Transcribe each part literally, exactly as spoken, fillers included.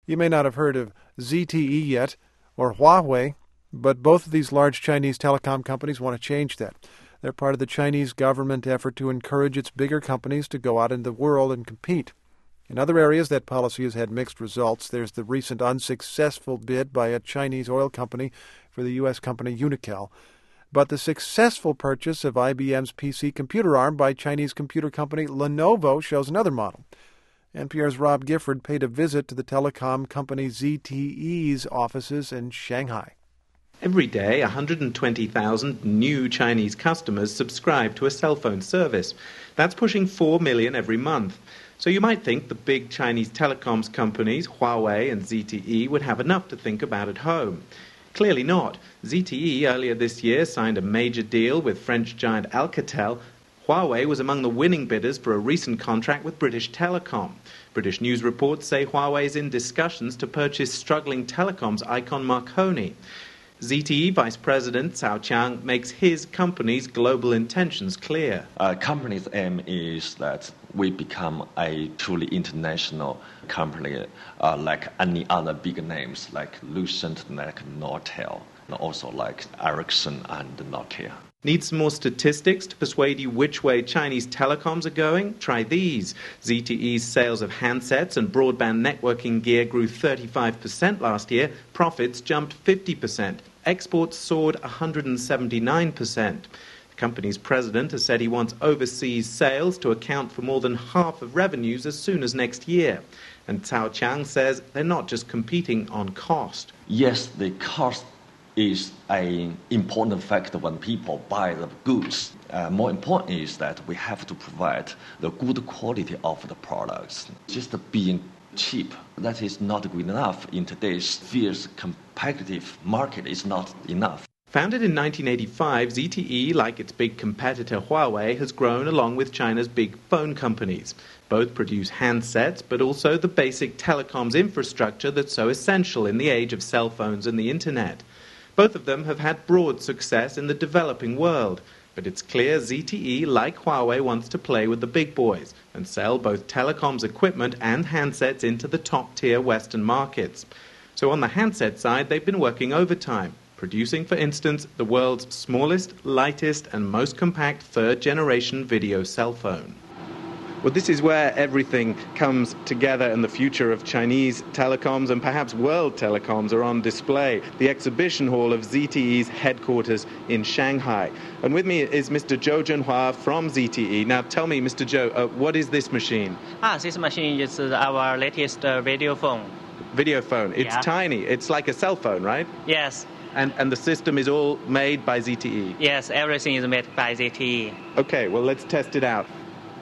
You may not have heard of Z T E yet, or Huawei, but both of these large Chinese telecom companies want to change that. They're part of the Chinese government effort to encourage its bigger companies to go out into the world and compete. In other areas, that policy has had mixed results. There's the recent unsuccessful bid by a Chinese oil company for the U S company Unical. But the successful purchase of I B M's P C computer arm by Chinese computer company Lenovo shows another model. N P R's Rob Gifford paid a visit to the telecom company Z T E's offices in Shanghai. Every day, one hundred twenty thousand new Chinese customers subscribe to a cell phone service. That's pushing four million every month. So you might think the big Chinese telecoms companies, Huawei and Z T E, would have enough to think about at home. Clearly not. Z T E earlier this year signed a major deal with French giant Alcatel. Huawei was among the winning bidders for a recent contract with British Telecom. British news reports say Huawei is in discussions to purchase struggling telecoms icon Marconi. Z T E Vice President Cao Qiang makes his company's global intentions clear. Uh, company's aim is that we become a truly international company, uh, like any other big names, like Lucent, like Nortel, and also like Ericsson and Nokia. Need some more statistics to persuade you which way Chinese telecoms are going? Try these. Z T E's sales of handsets and broadband networking gear grew thirty-five percent last year. Profits jumped fifty percent. Exports soared one hundred seventy-nine percent. The company's president has said he wants overseas sales to account for more than half of revenues as soon as next year. And Cao Qiang says they're not just competing on cost. Yes, the cost is an important factor when people buy the goods. Uh, more important is that we have to provide the good quality of the products. Just being cheap, that is not good enough. In today's fierce competitive market, is not enough. Founded in nineteen eighty-five, Z T E, like its big competitor Huawei, has grown along with China's big phone companies. Both produce handsets, but also the basic telecoms infrastructure that's so essential in the age of cell phones and the internet. Both of them have had broad success in the developing world. But it's clear Z T E, like Huawei, wants to play with the big boys and sell both telecoms equipment and handsets into the top-tier Western markets. So on the handset side, they've been working overtime, producing, for instance, the world's smallest, lightest, and most compact third-generation video cell phone. Well, this is where everything comes together, and the future of Chinese telecoms and perhaps world telecoms are on display. The exhibition hall of Z T E's headquarters in Shanghai. And with me is Mister Zhou Zhenhua from Z T E. Now tell me, Mister Zhou, uh, what is this machine? Ah, this machine is uh, our latest uh, video phone. Video phone. It's yeah. tiny. It's like a cell phone, right? Yes. And, and the system is all made by Z T E? Yes, everything is made by Z T E. Okay, well, let's test it out.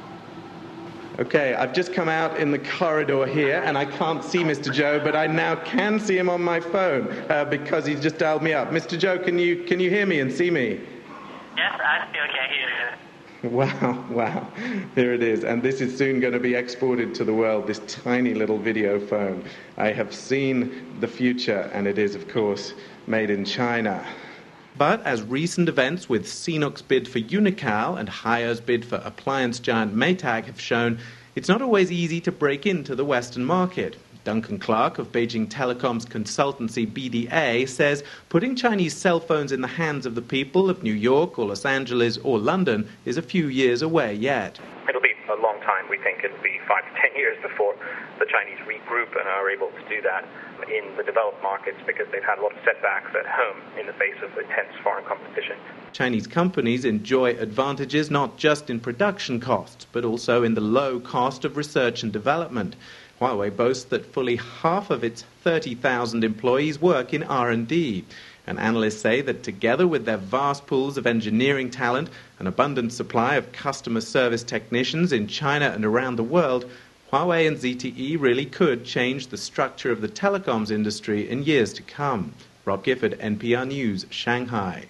Okay, I've just come out in the corridor here, and I can't see Mister Zhou, but I now can see him on my phone uh, because he's just dialed me up. Mister Zhou, can you can you hear me and see me? Yes, I still can hear you. Wow, wow. Here it is. And this is soon going to be exported to the world, this tiny little video phone. I have seen the future, and it is, of course, made in China. But as recent events with Sinoc's bid for Unical and Haier's bid for appliance giant Maytag have shown, it's not always easy to break into the Western market. Duncan Clark of Beijing Telecom's consultancy B D A says putting Chinese cell phones in the hands of the people of New York or Los Angeles or London is a few years away yet. It'll be a long time. We think it'll be five to ten years before the Chinese regroup and are able to do that in the developed markets because they've had a lot of setbacks at home in the face of intense foreign competition. Chinese companies enjoy advantages not just in production costs, but also in the low cost of research and development. Huawei boasts that fully half of its thirty thousand employees work in R and D. And analysts say that together with their vast pools of engineering talent, an abundant supply of customer service technicians in China and around the world, Huawei and Z T E really could change the structure of the telecoms industry in years to come. Rob Gifford, N P R News, Shanghai.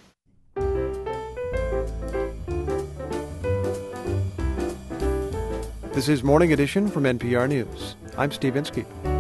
This is Morning Edition from N P R News. I'm Steve Inskeep.